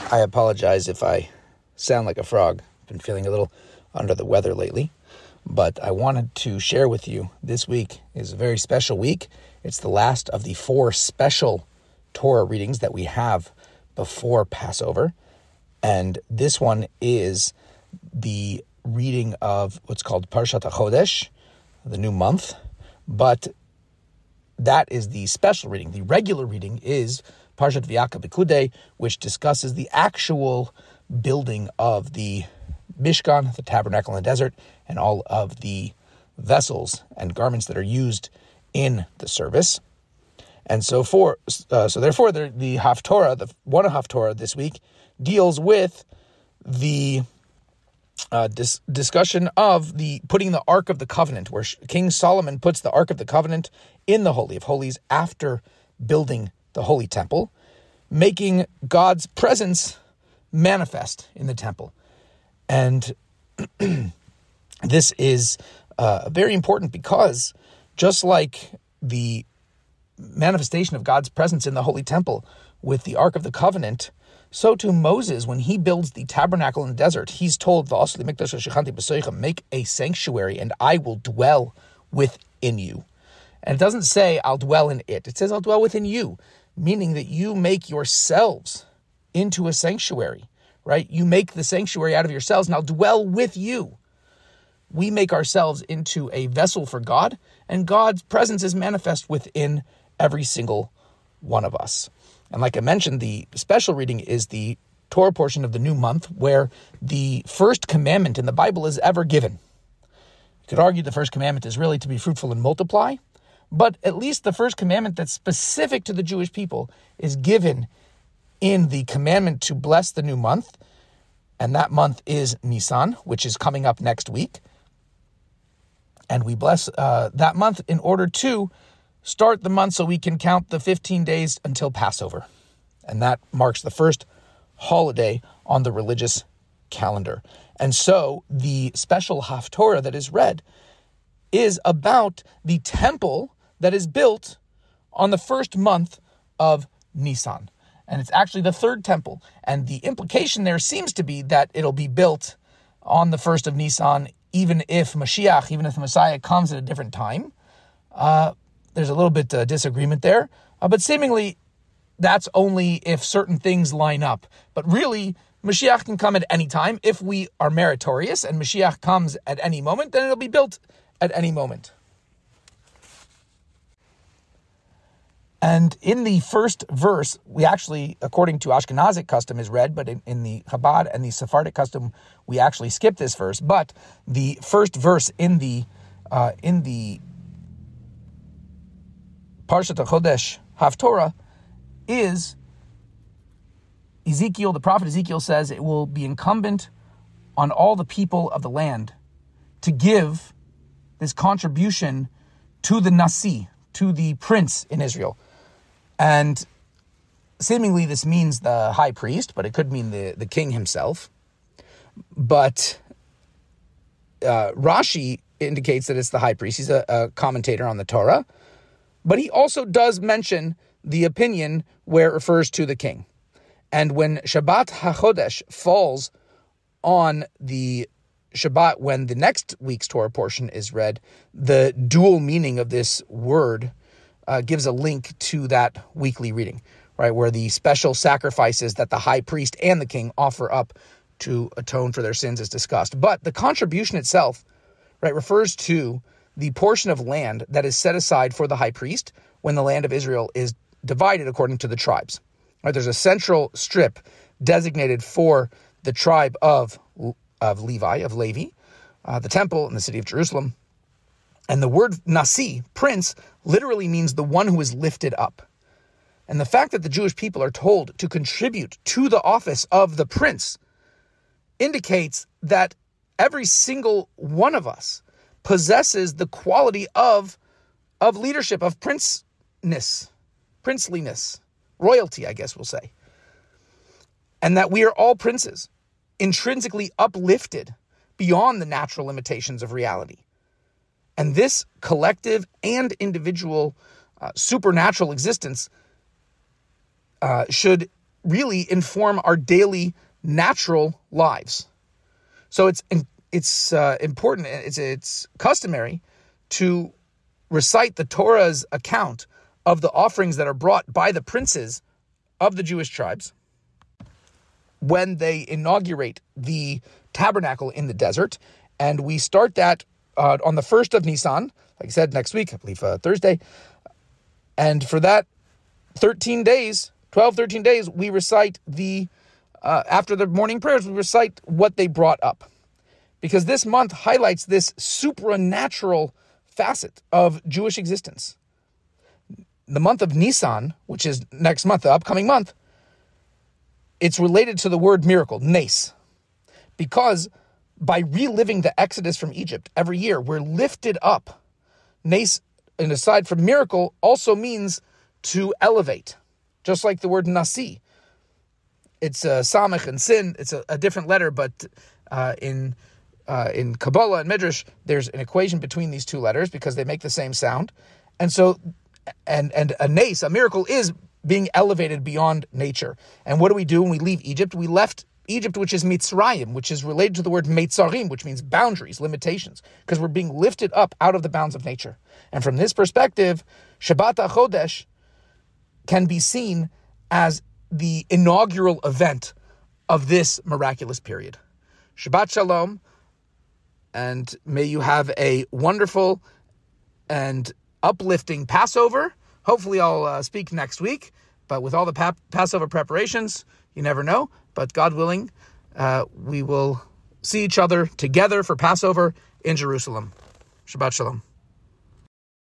I apologize if I sound like a frog. I've been feeling a little under the weather lately. But I wanted to share with you, this week is a very special week. It's the last of the 4 special Torah readings that we have before Passover. And this one is the reading of what's called Parshat HaChodesh, the new month. But that is the special reading. The regular reading is Parshat V'yaka Pekudei, which discusses the actual building of the Mishkan, the tabernacle in the desert, and all of the vessels and garments that are used in the service. And therefore, the Haftorah, the one Haftorah this week, deals with the discussion of the putting the Ark of the Covenant, where King Solomon puts the Ark of the Covenant in the Holy of Holies after building the Holy Temple, making God's presence manifest in the temple. And this is very important because just like the manifestation of God's presence in the Holy Temple with the Ark of the Covenant, so too Moses, when he builds the tabernacle in the desert, he's told, make a sanctuary and I will dwell within you. And it doesn't say I'll dwell in it. It says I'll dwell within you, meaning that you make yourselves into a sanctuary, right? You make the sanctuary out of yourselves and I'll dwell with you. We make ourselves into a vessel for God, and God's presence is manifest within every single one of us. And like I mentioned, the special reading is the Torah portion of the new month, where the first commandment in the Bible is ever given. You could argue the first commandment is really to be fruitful and multiply, but at least the first commandment that's specific to the Jewish people is given in the commandment to bless the new month. And that month is Nisan, which is coming up next week. And we bless that month in order to start the month so we can count the 15 days until Passover. And that marks the first holiday on the religious calendar. And so the special Haftorah that is read is about the temple that is built on the first month of Nisan. And it's actually the third temple. And the implication there seems to be that it'll be built on the first of Nisan, even if the Messiah comes at a different time. There's a little bit disagreement there. But seemingly, that's only if certain things line up. But really, Mashiach can come at any time. If we are meritorious and Mashiach comes at any moment, then it'll be built at any moment. And in the first verse, we actually, according to Ashkenazic custom, is read, but in the Chabad and the Sephardic custom, we actually skip this verse. But the first verse in the Parshat HaChodesh Haftorah is Ezekiel. The prophet Ezekiel says it will be incumbent on all the people of the land to give this contribution to the Nasi, to the prince in Israel. And seemingly this means the high priest, but it could mean the king himself. But Rashi indicates that it's the high priest. He's a commentator on the Torah. But he also does mention the opinion where it refers to the king. And when Shabbat HaChodesh falls on the Shabbat, when the next week's Torah portion is read, the dual meaning of this word gives a link to that weekly reading, right, where the special sacrifices that the high priest and the king offer up to atone for their sins is discussed. But the contribution itself, right, refers to the portion of land that is set aside for the high priest when the land of Israel is divided according to the tribes. Right, there's a central strip designated for the tribe of Levi, the temple in the city of Jerusalem. And the word Nasi, prince, literally means the one who is lifted up. And the fact that the Jewish people are told to contribute to the office of the prince indicates that every single one of us possesses the quality of leadership, of princeliness, royalty, I guess we'll say. And that we are all princes, intrinsically uplifted beyond the natural limitations of reality. And this collective and individual supernatural existence should really inform our daily natural lives. So it's important, it's customary to recite the Torah's account of the offerings that are brought by the princes of the Jewish tribes when they inaugurate the tabernacle in the desert. And we start that on the 1st of Nisan, like I said, next week, I believe Thursday. And for that 13 days, we recite after the morning prayers, we recite what they brought up. Because this month highlights this supernatural facet of Jewish existence. The month of Nisan, which is next month, the upcoming month, it's related to the word miracle, nes. Because by reliving the Exodus from Egypt every year, we're lifted up. Nes, and aside from miracle, also means to elevate. Just like the word nasi. It's samech and sin. It's a different letter, but in Kabbalah and Midrash, there's an equation between these two letters because they make the same sound. And so, and a nes, a miracle, is being elevated beyond nature. And what do we do when we leave Egypt? We left Egypt, which is Mitzrayim, which is related to the word Meitzarim, which means boundaries, limitations, because we're being lifted up out of the bounds of nature. And from this perspective, Shabbat HaChodesh can be seen as the inaugural event of this miraculous period. Shabbat Shalom, and may you have a wonderful and uplifting Passover. Hopefully I'll speak next week, but with all the Passover preparations, you never know. But God willing, we will see each other together for Passover in Jerusalem. Shabbat Shalom.